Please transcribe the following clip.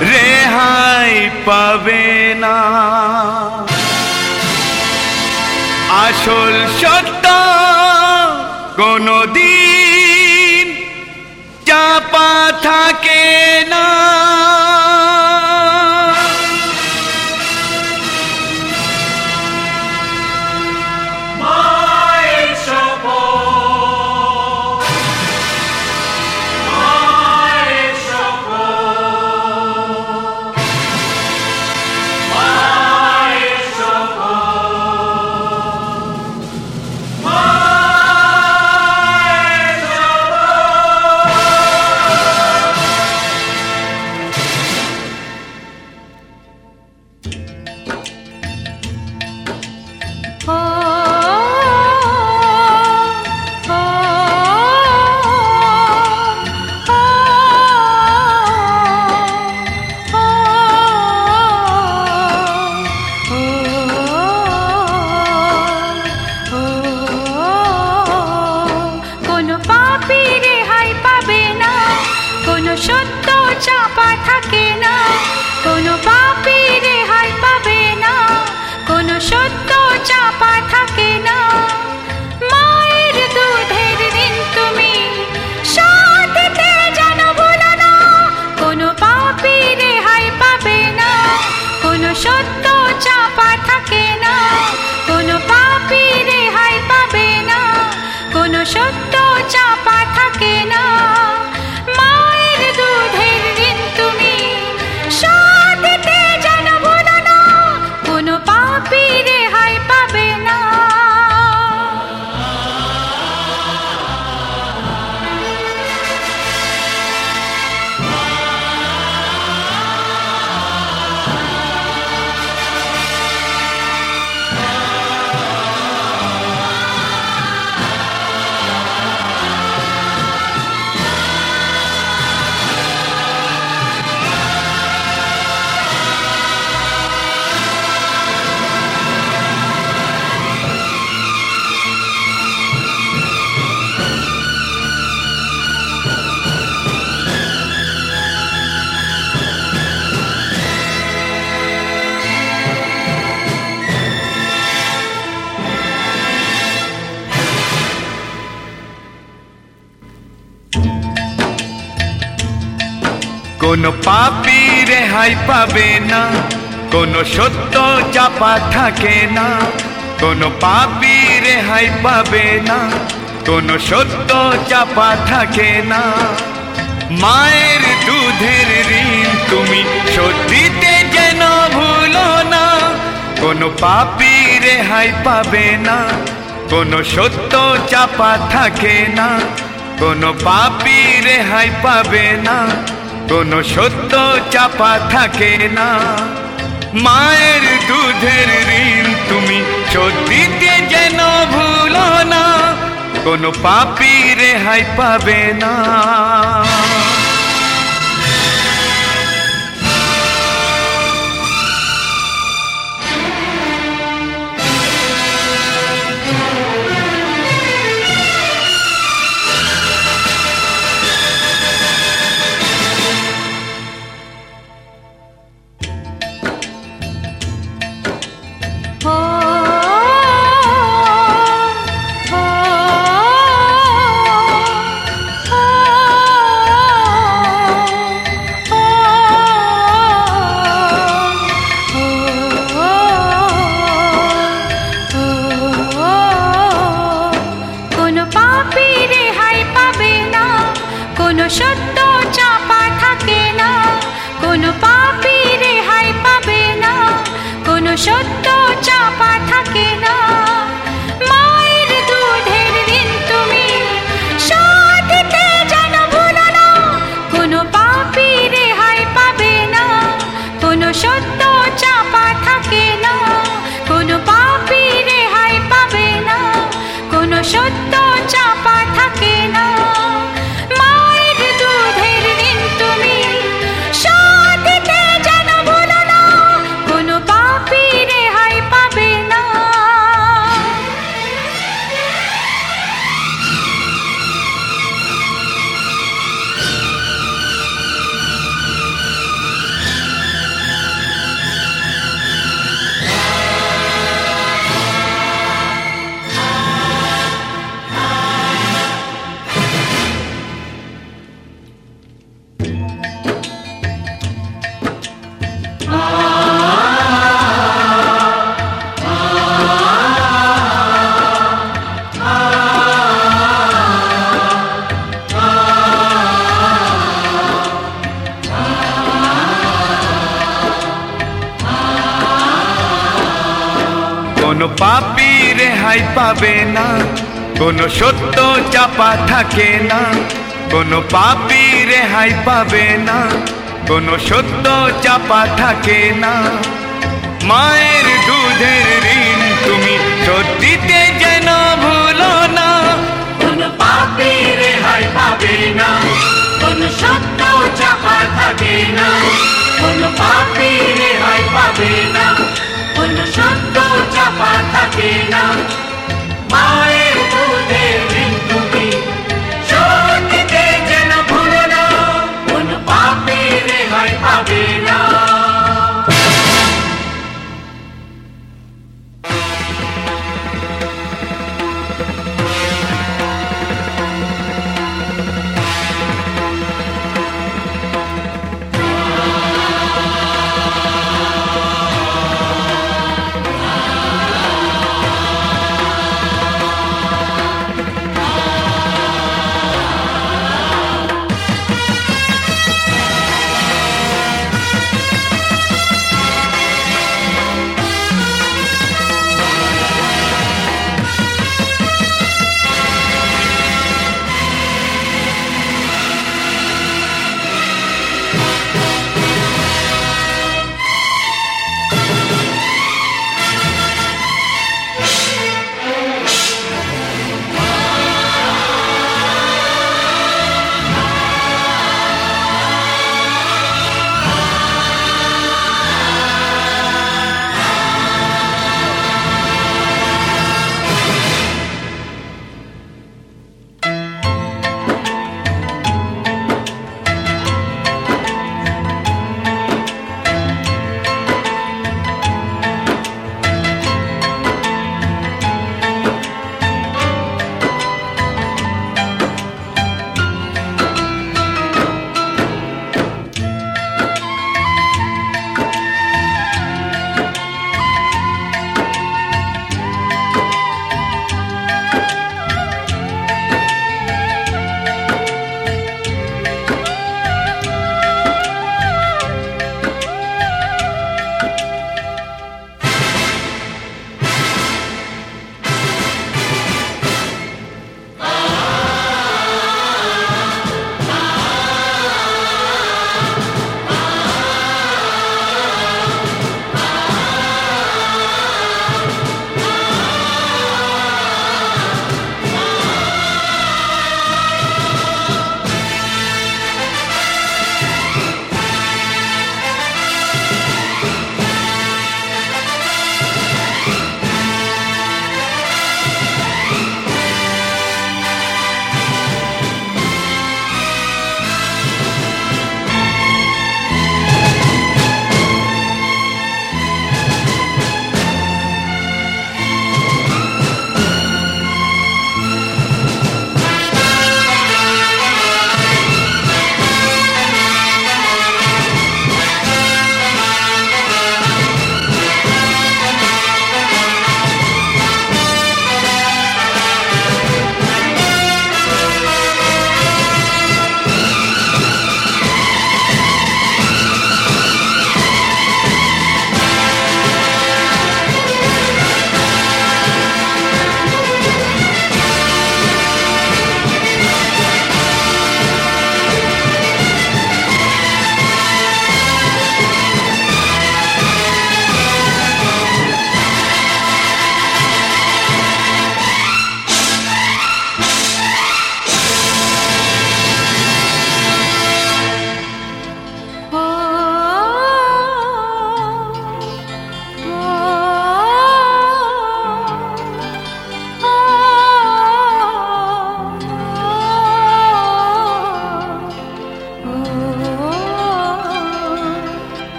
রেহাই পাবে না। আসল সত্য কোনদিন চাপা থাকে না। সত্য চাপা থাকে না, কোনো পাপী রেহাই পাবে না, কোনো সত্য চাপা থাকে না। মায়ের দুধের ঋণ তুমি শোধ দিতে যেন ভুলো না, কোনো পাপী রেহাই পাবে না, কোনো সত্য চাপা থাকে না, কোনো পাপী রেহাই পাবে না, কোনো সত্য চাপা থাকে না। কোনো পাপী রেহাই পাবে না, কোনো সত্য চাপা থাকে না, কোনো পাপী রেহাই পাবে না, কোনো সত্য চাপা থাকে না। মায়ের দুধের ঋণ তুমি শোধ দিতে যেন ভুলো না, কোনো পাপী রেহাই পাবে না, কোনো সত্য চাপা থাকে না, কোনো পাপী রেহাই পাবে না, কোনো সত্য চাপা থাকে না। মায়ের দুধের ঋণ তুমি শোধ দিতে যেন ভুলো না, কোনো পাপী রেহাই পাবে না। কোনো পাপী রেহাই পাবে না, কোনো সত্য চাপা থাকে না। কোনো পাপী রেহাই পাবে না, কোনো সত্য চাপা থাকে না। মায়ের দুধের ঋণ তুমি শোধ দিতে যেন ভুলো না। কোনো পাপী রেহাই পাবে না, কোনো সত্য চাপা থাকে না। কোনো পাপী রেহাই পাবে না, কোনো সত্য চাপা থাকে না।